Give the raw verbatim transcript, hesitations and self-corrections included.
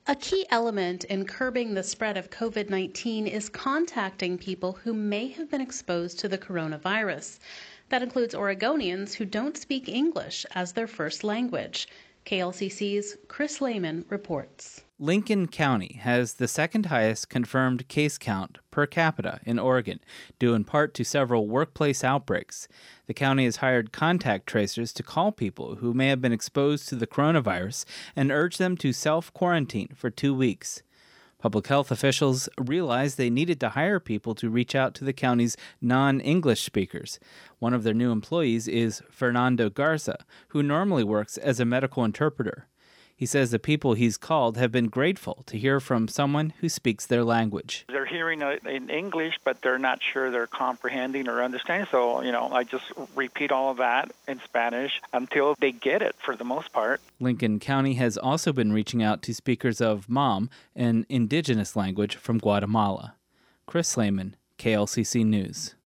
A key element in curbing the spread of COVID nineteen is contacting people who may have been exposed to the coronavirus. That includes Oregonians who don't speak English as their first language. K L C C's Chris Lehman reports. Lincoln County has the second highest confirmed case count per capita in Oregon, due in part to several workplace outbreaks. The county has hired contact tracers to call people who may have been exposed to the coronavirus and urge them to self-quarantine for two weeks. Public health officials realized they needed to hire people to reach out to the county's non-English speakers. One of their new employees is Fernando Garza, who normally works as a medical interpreter. He says the people he's called have been grateful to hear from someone who speaks their language. They're hearing it in English, but they're not sure they're comprehending or understanding. So, you know, I just repeat all of that in Spanish until they get it for the most part. Lincoln County has also been reaching out to speakers of Mam, an indigenous language from Guatemala. Chris Lehman, K L C C News.